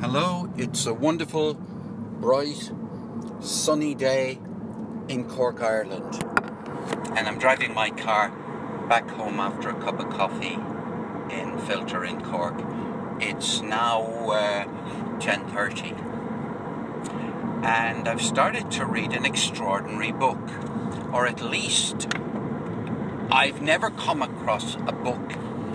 Hello, it's a wonderful, bright, sunny day in Cork, Ireland. And I'm driving my car back home after a cup of coffee in Filter in Cork. It's now 10:30. And I've started to read an extraordinary book. Or at least, I've never come across a book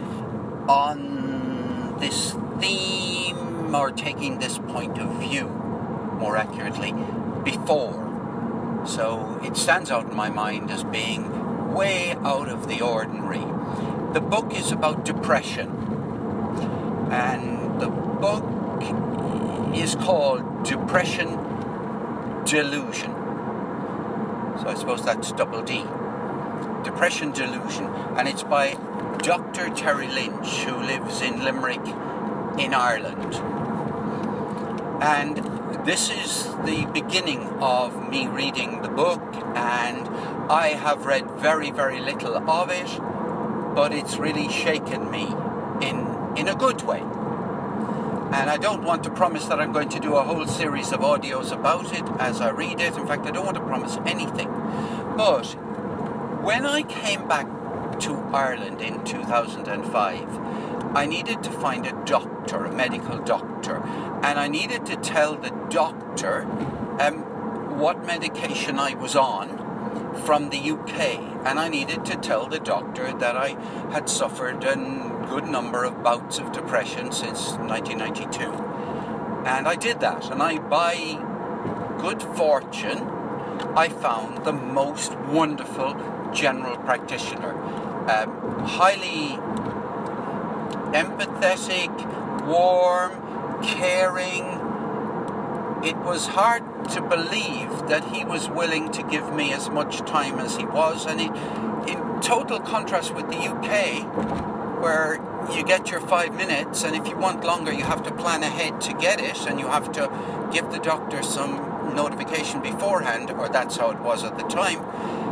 on this theme or taking this point of view, more accurately, before. So it stands out in my mind as being way out of the ordinary. The book is about depression, and the book is called Depression Delusion. So I suppose that's double D. Depression Delusion, and it's by Dr. Terry Lynch, who lives in Limerick in Ireland. And this is the beginning of me reading the book, and I have read very, very little of it, but it's really shaken me in a good way. And I don't want to promise that I'm going to do a whole series of audios about it as I read it. In fact, I don't want to promise anything. But when I came back to Ireland in 2005, I needed to find a doctor, a medical doctor, and I needed to tell the doctor what medication I was on from the UK, and I needed to tell the doctor that I had suffered a good number of bouts of depression since 1992. And I did that, and by good fortune, I found the most wonderful general practitioner, highly empathetic, warm, caring. It was hard to believe that he was willing to give me as much time as he was, and in total contrast with the UK, where you get your 5 minutes, and if you want longer you have to plan ahead to get it, and you have to give the doctor some notification beforehand, or that's how it was at the time.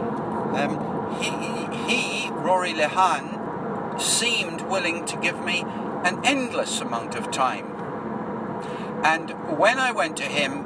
Rory Lehan, seemed willing to give me an endless amount of time. And when I went to him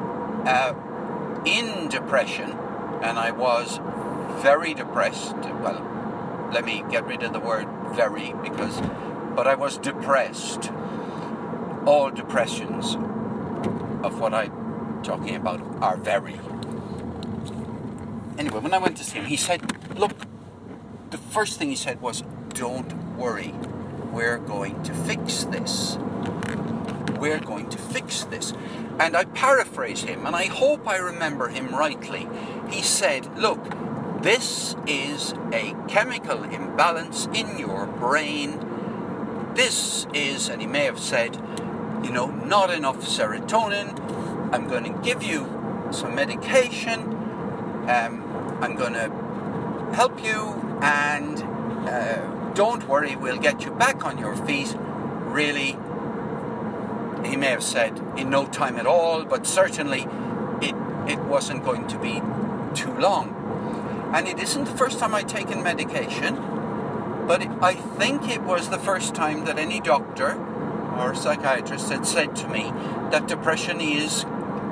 in depression, and I was very depressed, well, let me get rid of the word very, but I was depressed. All depressions of what I'm talking about are very. Anyway, when I went to see him, he said, look, the first thing he said was, don't worry, we're going to fix this. We're going to fix this. And I paraphrase him, and I hope I remember him rightly. He said, look, this is a chemical imbalance in your brain. This is, and he may have said, not enough serotonin. I'm going to give you some medication. I'm going to help you, and don't worry, we'll get you back on your feet. Really, he may have said in no time at all, but certainly it wasn't going to be too long. And it isn't the first time I'd taken medication, but I think it was the first time that any doctor or psychiatrist had said to me that depression is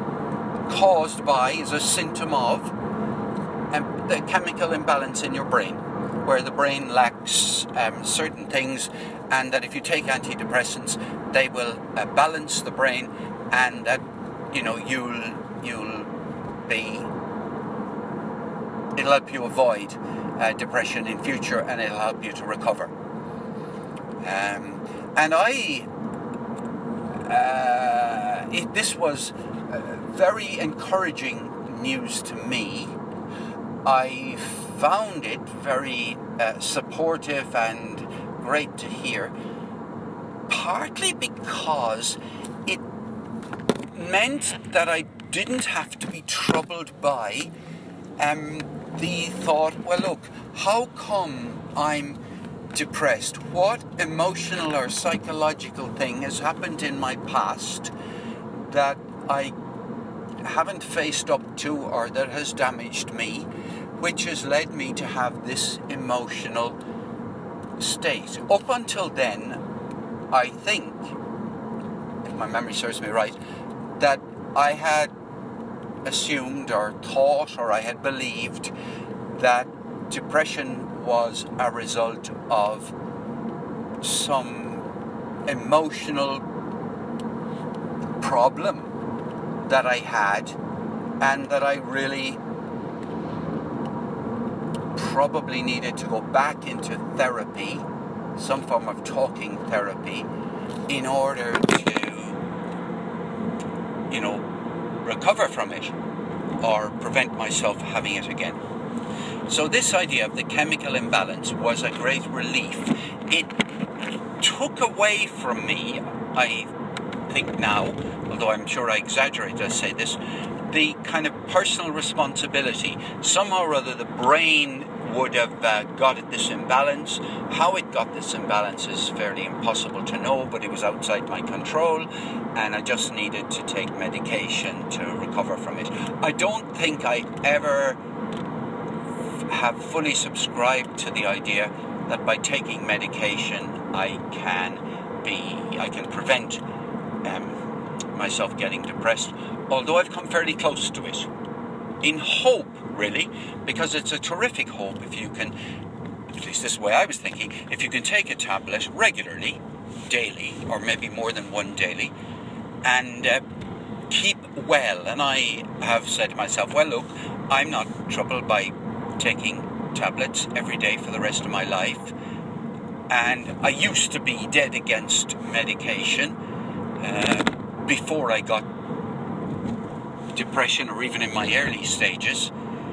a symptom of the chemical imbalance in your brain, where the brain lacks certain things, and that if you take antidepressants, they will balance the brain, and that it'll help you avoid depression in future, and it'll help you to recover. This was very encouraging news to me. I found it very supportive and great to hear, partly because it meant that I didn't have to be troubled by the thought, well, look, how come I'm depressed? What emotional or psychological thing has happened in my past that I haven't faced up to, or that has damaged me, which has led me to have this emotional state? Up until then, I think my memory serves me right, that I had assumed or thought or I had believed that depression was a result of some emotional problem that I had, and that I really probably needed to go back into therapy, some form of talking therapy, in order to, recover from it or prevent myself having it again. So this idea of the chemical imbalance was a great relief. It took away from me, I think now, although I'm sure I exaggerate as I say this, the kind of personal responsibility. Somehow or other the brain would have got at this imbalance. How it got this imbalance is fairly impossible to know, but it was outside my control, and I just needed to take medication to recover from it. I don't think I ever have fully subscribed to the idea that by taking medication I can prevent myself getting depressed, although I've come fairly close to it. In hope, really, because it's a terrific hope if you can, at least this is the way I was thinking, if you can take a tablet regularly, daily, or maybe more than one daily, and keep well. And I have said to myself, well, look, I'm not troubled by taking tablets every day for the rest of my life. And I used to be dead against medication before I got depression, or even in my early stages.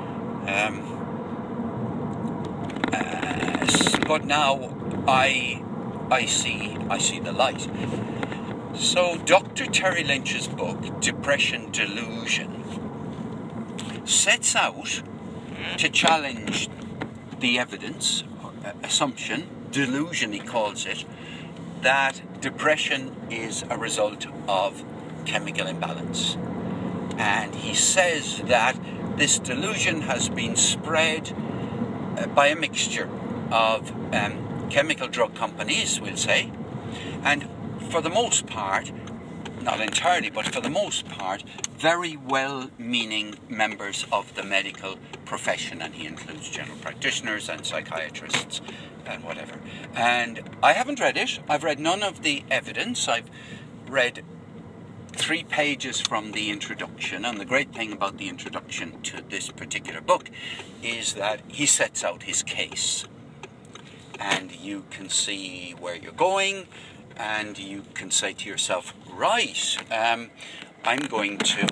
But now I see the light. So Dr. Terry Lynch's book, Depression Delusion, sets out to challenge the evidence, assumption, delusion he calls it, that depression is a result of chemical imbalance. And he says that this delusion has been spread by a mixture of chemical drug companies, we'll say, and for the most part, not entirely, but for the most part, very well-meaning members of the medical profession, and he includes general practitioners and psychiatrists and whatever. And I haven't read it. I've read none of the evidence. I've read 3 pages from the introduction, and the great thing about the introduction to this particular book is that he sets out his case, and you can see where you're going, and you can say to yourself, right, I'm going to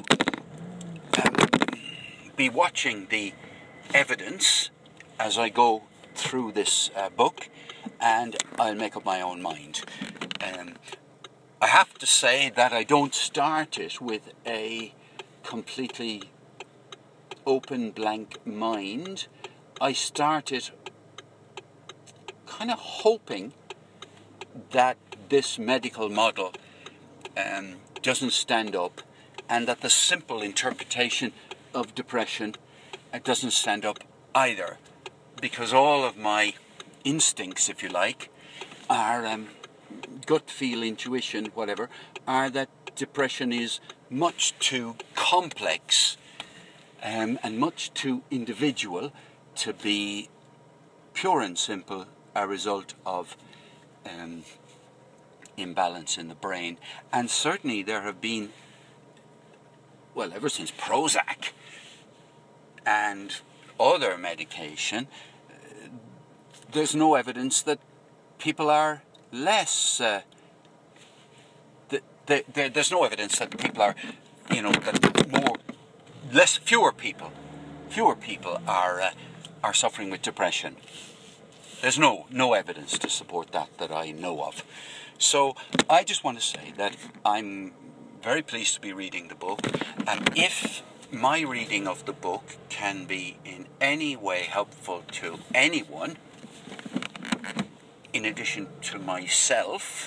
be watching the evidence as I go through this book, and I'll make up my own mind. I have to say that I don't start it with a completely open, blank mind. I start it kind of hoping that this medical model doesn't stand up, and that the simple interpretation of depression doesn't stand up either, because all of my instincts, if you like, are gut feel, intuition, whatever, are that depression is much too complex and much too individual to be pure and simple a result of imbalance in the brain. And certainly there have been, well, ever since Prozac and other medication, there's no evidence that people are less. There's no evidence that people are, fewer people are suffering with depression. There's no evidence to support that I know of. So I just want to say that I'm very pleased to be reading the book, and if my reading of the book can be in any way helpful to anyone, in addition to myself,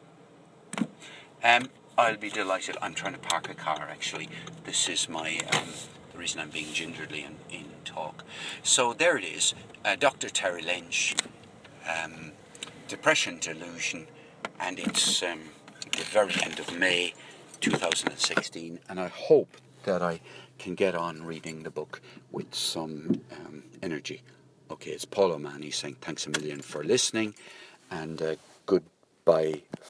I'll be delighted. I'm trying to park a car, actually. This is my the reason I'm being gingerly in talk. So there it is, Dr. Terry Lynch, Depression Delusion, and it's the very end of May 2016, and I hope that I can get on reading the book with some energy. Okay, it's Paul O'Mahony saying thanks a million for listening, and goodbye